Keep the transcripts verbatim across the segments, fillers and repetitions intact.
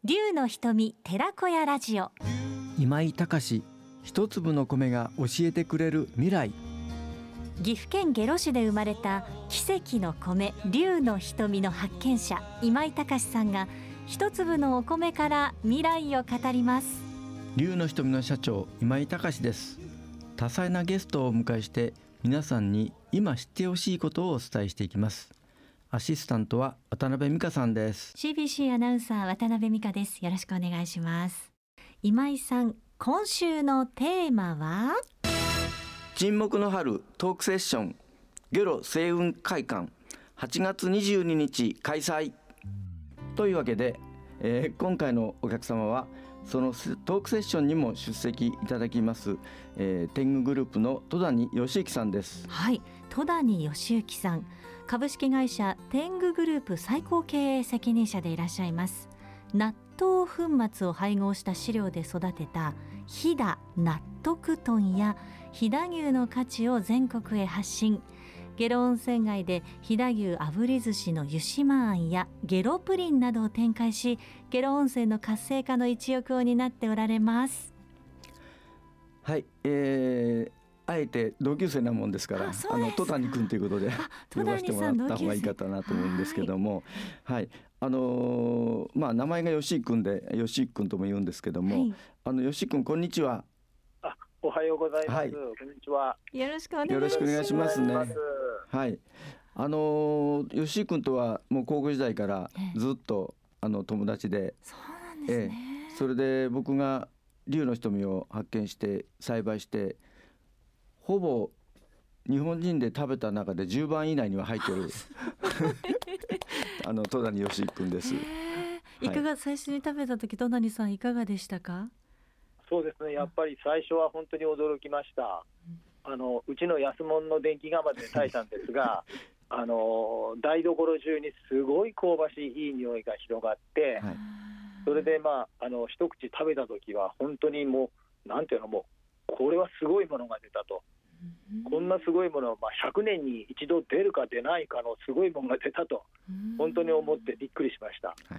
龍の瞳寺子屋ラジオ。 今井隆、一粒の米が教えてくれる未来。 岐阜県下呂市で生まれた奇跡の米龍の瞳の発見者今井隆さんが一粒のお米から未来を語ります。 龍の瞳の社長今井隆です。多彩なゲストをお迎えして皆さんに今知ってほしいことをお伝えしていきます。アシスタントは渡辺美香さんです。 シービーシー アナウンサー渡辺美香です。よろしくお願いします。今井さん、今週のテーマは沈黙の春トークセッション下呂星雲会館はちがつにじゅうににち開催というわけで、えー、今回のお客様はそのトークセッションにも出席いただきます、えー、天狗グループの戸谷義行さんです。 はい、戸谷義行さん、株式会社天狗グループ最高経営責任者でいらっしゃいます。納豆粉末を配合した飼料で育てた飛騨納得豚や飛騨牛の価値を全国へ発信。下呂温泉街で飛騨牛炙り寿司の湯島庵や下呂プリンなどを展開し、下呂温泉の活性化の一翼を担っておられます。 はい、えー、あえて同級生なもんですから、 ああの戸谷君ということで呼ばせてもらった方がいいかなと思うんですけども、はい、はい、あのー、まあ名前が吉井君で吉井君とも言うんですけども、はい、あの吉井君こんにちは。 あ、おはようございます、はい、こんにちは。 よろしくお願いします。 よろしくお願いしますね。はい、あのー、吉井君とはもう高校時代からずっと、ええ、あの友達で、 そうなんですね、 ええ、それで僕が龍の瞳を発見して栽培してほぼ日本人で食べた中でじゅうばん以内には入ってるあの戸谷義行君です。 いかが、はい、最初に食べた時戸谷さんいかがでしたか？ そうですね、やっぱり最初は本当に驚きました。うん、あのうちの安物の電気釜で炊いたんですがあの台所中にすごい香ばしいいい匂いが広がって、はい、それで、まあ、あの一口食べた時は本当にもうなんていうの、もうこれはすごいものが出たと、うん、こんなすごいものは、まあ、ひゃくねんに一度出るか出ないかのすごいものが出たと本当に思ってびっくりしました。はい、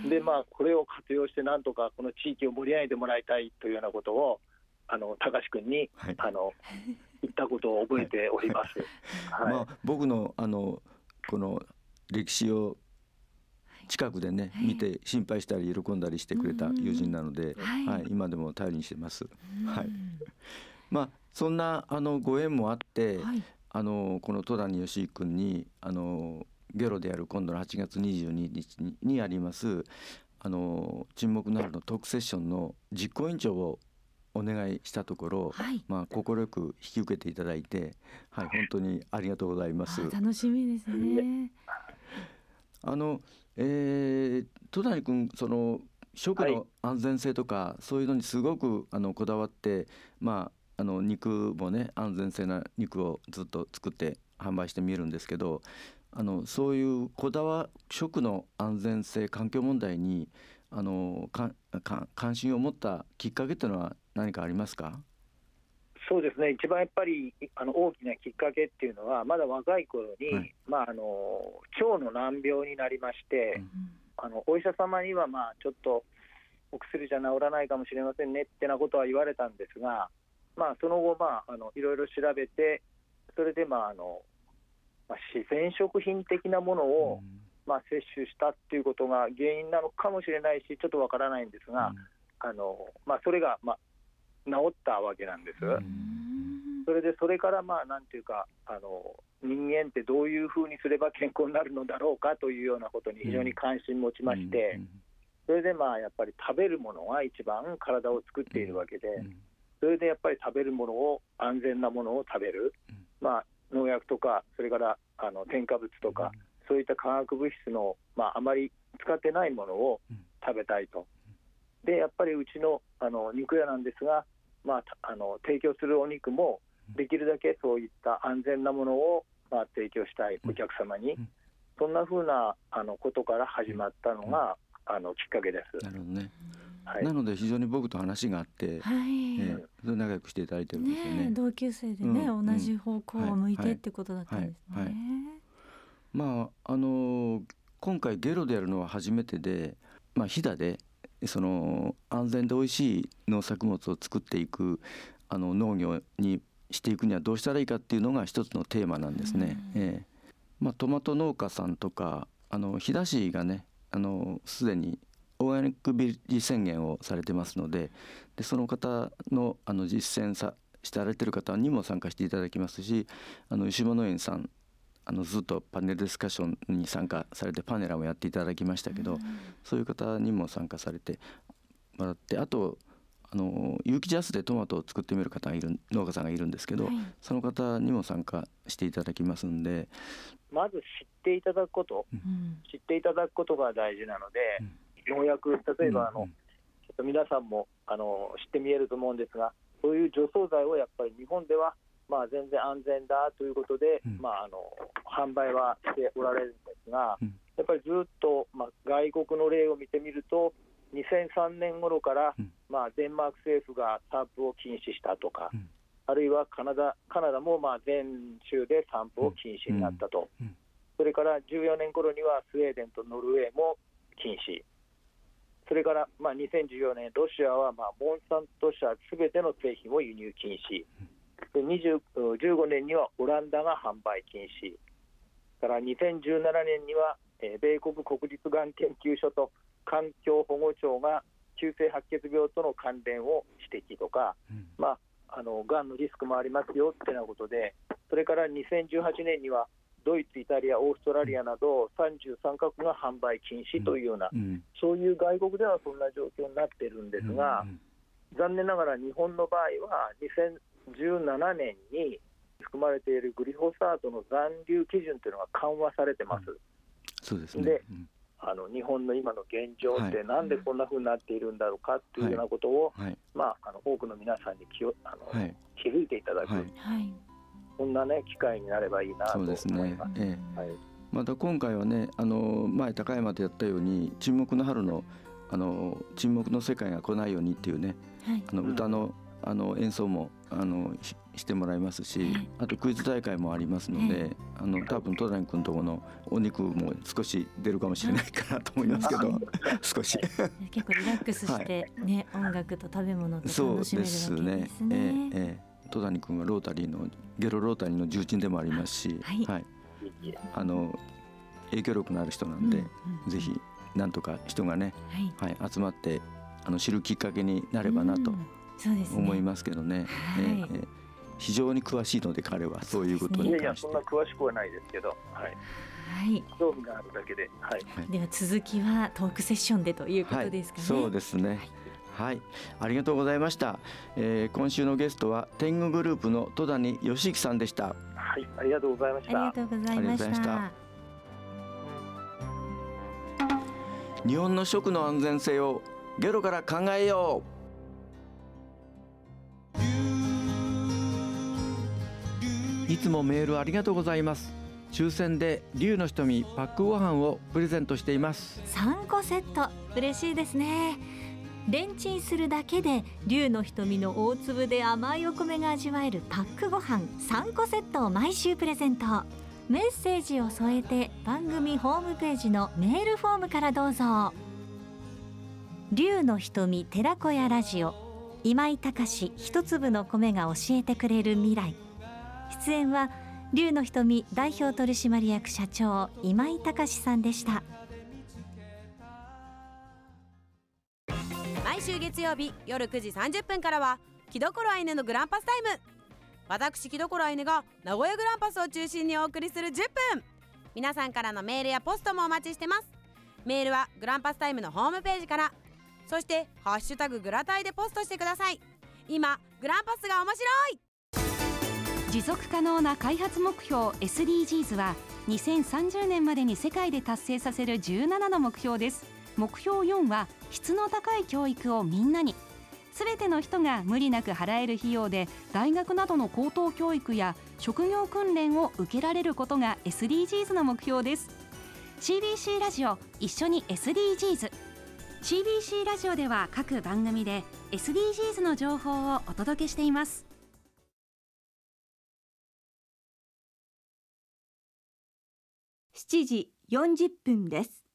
で、まあ、これを活用してなんとかこの地域を盛り上げてもらいたいというようなことをあの高志くんに、はい、あの言ったことを覚えております。はいはい、まあ、 僕の、あのこの歴史を近くでね、はい、見て心配したり喜んだりしてくれた友人なので、はいはい、今でも頼りにしてます。はい、まあ、そんなあのご縁もあって、はい、あのこの戸谷義行君にあの下呂である今度のはちがつにじゅうににち に, にありますあの沈黙の春のトークセッションの実行委員長をお願いしたところ、はい、まあ、快く引き受けていただいて、はい、本当にありがとうございます。 楽しみですね。 あの、えー、戸谷君、その食の安全性とか、はい、そういうのにすごくあのこだわって、まあ、あの肉もね安全性な肉をずっと作って販売してみるんですけど、あのそういうこだわ食の安全性環境問題にあのかか関心を持ったきっかけというのは何かありますか？ そうですね、一番やっぱりあの大きなきっかけっていうのはまだ若い頃に、はい、まあ、あの腸の難病になりまして、うん、あのお医者様には、まあ、ちょっとお薬じゃ治らないかもしれませんねってなことは言われたんですが、まあ、その後、まあ、あのいろいろ調べて、それで、まああのまあ、自然食品的なものを、うん、まあ、摂取したっていうことが原因なのかもしれないし、ちょっとわからないんですが、うん、あのまあ、それが、まあ、治ったわけなんです。うん、それでそれから、まあ、なんていうかあの人間ってどういうふうにすれば健康になるのだろうかというようなことに非常に関心持ちまして、うん、それで、まあ、やっぱり食べるものが一番体を作っているわけで、うん、それでやっぱり食べるものを安全なものを食べる、うん、まあ、農薬とかそれからあの添加物とか、うん、そういった化学物質の、まあ、あまり使ってないものを食べたいと。でやっぱりうちの、あの肉屋なんですが、まあ、あの提供するお肉もできるだけそういった安全なものを、まあ、提供したいお客様に、うん、そんなふうなあのことから始まったのが、うん、あのきっかけです。 なるほどね。はい、なので非常に僕と話があって、はい、えー、仲良くしていただいてるんですよね。 ね、同級生でね、うん、同じ方向を向いてってことだったんですね。はいはいはい、 まああのー、今回ゲロでやるのは初めてで、 まあ、飛騨でその安全でおいしい農作物を作っていくあの農業にしていくにはどうしたらいいかっていうのが一つのテーマなんですね。えーまあ、トマト農家さんとかあの飛騨市がねあのすでにオーガニックビレッジ宣言をされてますので、でその方のあの実践さしてられてる方にも参加していただきますし、あの吉本園さんあのずっとパネルディスカッションに参加されてパネラーもやっていただきましたけど、うん、そういう方にも参加されてもらって、あとあの有機ジャスでトマトを作ってみる方がいる農家さんがいるんですけど、はい、その方にも参加していただきますんで、 まず知っていただくこと、うん、知っていただくことが大事なので、うん、農薬例えばあの、うん、ちょっと皆さんもあの知って見えると思うんですが、そういう除草剤をやっぱり日本ではまあ全然安全だということで、うんまあ、あの販売はしておられるんですが、うん、やっぱりずっと、まあ、外国の例を見てみるとにせんさんねん頃から、うんまあ、デンマーク政府が散布を禁止したとか、うん、あるいはカナダ、カナダもまあ全州で散布を禁止になったと、うんうん、それからじゅうよねん頃にはスウェーデンとノルウェーも禁止、それからまあにせんじゅうよねんロシアはまあモンサント社すべての製品を輸入禁止、にじゅう、じゅうごねんにはオランダが販売禁止からにせんじゅうななねんには、えー、米国国立がん研究所と環境保護庁が急性白血病との関連を指摘とか、うんまあ、あのがんのリスクもありますよってなことで、それからにせんじゅうはちねんにはドイツ、イタリア、オーストラリアなどさんじゅうさんカ国が販売禁止というような、うん、そういう外国ではそんな状況になっているんですが、うんうん、残念ながら日本の場合はにせんじゅうななねんに含まれているグリホサートの残留基準というのが緩和されてます、うん、 そうですね、 で、うん、あの日本の今の現状ってなんでこんな風になっているんだろうかというようなことを、はいはいまあ、あの多くの皆さんに気をあの、はい、気づいていただく、はい、そんな、ね、機会になればいいなと思います。そうですね、ええはい、 また今回はねあの前高山でやったように沈黙の春の、あの沈黙の世界が来ないようにっていうね、はい、あの歌の、うんあの演奏もあの し, してもらいますし、あとクイズ大会もありますので、あの多分戸谷君のところのお肉も少し出るかもしれないかなと思いますけど少し結構リラックスして、ねはい、音楽と食べ物と楽しめるわけですね。そうですね、えーえー、戸谷君はロータリーのゲロロータリーの重鎮でもありますし、はいはい、あの影響力のある人なんで、うんうん、ぜひなんとか人がね、はいはい、集まってあの知るきっかけになればなと、うんそうですね、思いますけどね、はいえー、非常に詳しいので彼はそういうことに関して、 いやいやそんな詳しくはないですけど、はいはい、興味があるだけで、はいはい、 では続きはトークセッションでということですかね。 はい、そうですね、はい、はい、ありがとうございました、えー、今週のゲストは天狗グループの戸谷義之さんでした。 はい、ありがとうございました。 ありがとうございました。 日本の食の安全性をゲロから考えよう。いつもメールありがとうございます。抽選で龍の瞳パックご飯をプレゼントしています。 さんこセット嬉しいですね。レンチンするだけで龍の瞳の大粒で甘いお米が味わえるパックご飯さんこセットを毎週プレゼント。メッセージを添えて番組ホームページのメールフォームからどうぞ。龍の瞳寺子屋ラジオ、今井隆一粒の米が教えてくれる未来。出演は龍の瞳代表取締役社長今井隆さんでした。 毎週月曜日夜くじさんじゅっぷんからは木所愛音のグランパスタイム。私木所愛音が名古屋グランパスを中心にお送りするじゅっぷん。皆さんからのメールやポストもお待ちしてます。メールはグランパスタイムのホームページから、そしてハッシュタググラタイでポストしてください。今グランパスが面白い。 持続可能な開発目標 エスディージーズ はにせんさんじゅうねんまでに世界で達成させるじゅうななの目標です。目標よんは質の高い教育をみんなに。すべての人が無理なく払える費用で大学などの高等教育や職業訓練を受けられることが エスディージーズ の目標です。 シービーシー ラジオ一緒に エスディージーズ。 シービーシー ラジオでは各番組で エスディージーズ の情報をお届けしています。 しちじよんじゅっぷんです。